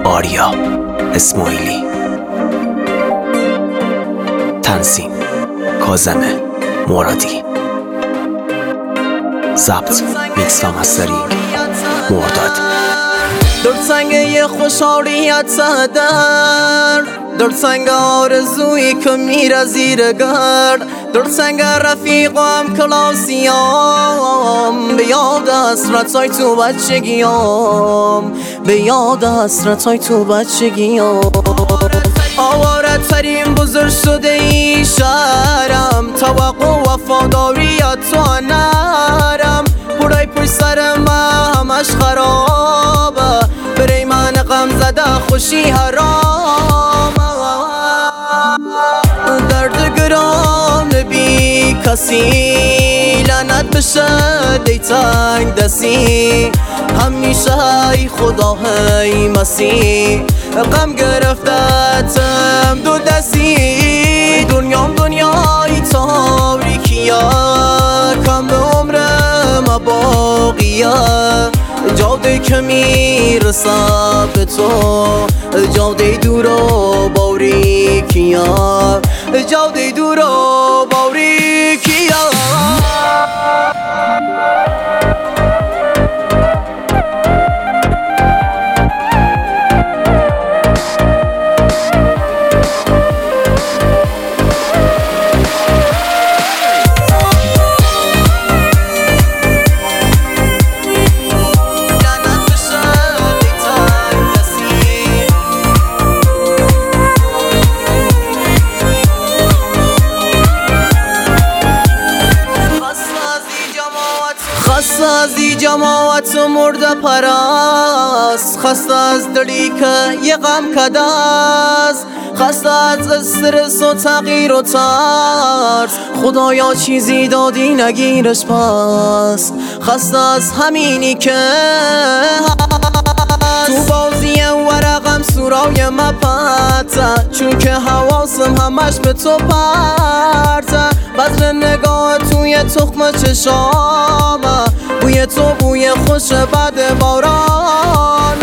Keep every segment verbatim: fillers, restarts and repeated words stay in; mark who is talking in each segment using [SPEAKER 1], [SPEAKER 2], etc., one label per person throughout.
[SPEAKER 1] آریا اسماعیلی. تنظیم کاظم مرادی. ضبط میکس و مسترینگ مرداد.
[SPEAKER 2] در سنگ خوشحالیت در در سنگ آرزویی که میره زیر گرد، در سنگ رفیقم کلاسیام، به یاد حسرتای تو بچگیام، به یاد حسرتای تو بچگیام. آواره ترین بزرگ شده این شهرم، توقع و وفاداریت تو نرم، پرای پشت سر من همش خرابه، برای من غم زده خوشی حرام. درد گران بی کسی، لعنت بشه دی تنگ دستی، همیشه ای خدا ای مسیح، غم گرفتتم دو دستی. دنیام دنیای تاریکیه، کم به عمرم باقیه، جاده که میرسه به تو، جاده دور و باریکیه، جاده دور و باریکیه. خسته از ای جماعت مرده پرست، خسته از دلی که یه غم کده است، خسته از استرس و تغییر و ترس، خدایا چیزی دادی نگیرش پس، خسته از همینی که تو بازی ورقم سورای مپته، چون که حواسم همش به تو پرته، بذر نگاه توی تخم چشامه، بوی تو بوی خوش بعد باران،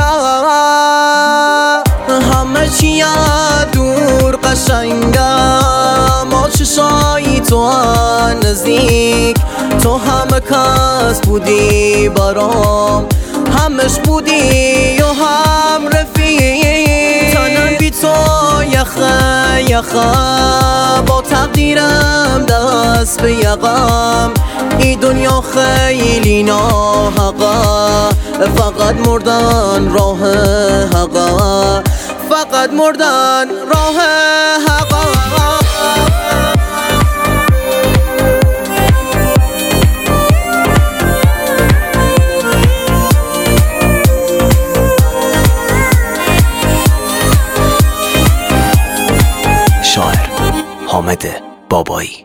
[SPEAKER 2] همه چیه دور قشنگه، ما چشایی تو نزدیک، تو همه کس بودی برام، همش بودی و هم رفیق، تنم بی تو یخه یخه، با تقدیرم دست به یقم، ای دنیا خیلی ناحقه، فقط مردن راه حقه، فقط مردن راه حقه.
[SPEAKER 1] شاعر حامد بابایی.